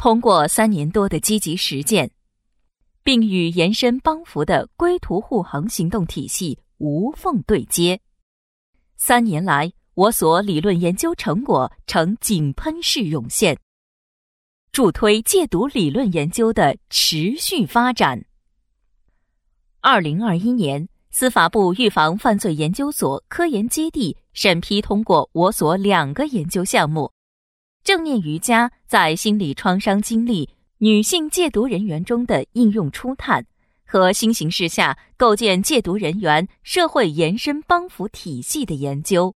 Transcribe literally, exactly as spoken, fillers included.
通过三年多的积极实践，并与延伸帮扶的归途护航行动体系无缝对接，三年来，我所理论研究成果呈井喷式涌现，助推戒毒理论研究的持续发展。二零二一年，司法部预防犯罪研究所科研基地审批通过我所两个研究项目：正念瑜伽在心理创伤经历女性戒毒人员中的应用初探和新形势下构建戒毒人员社会延伸帮扶体系的研究。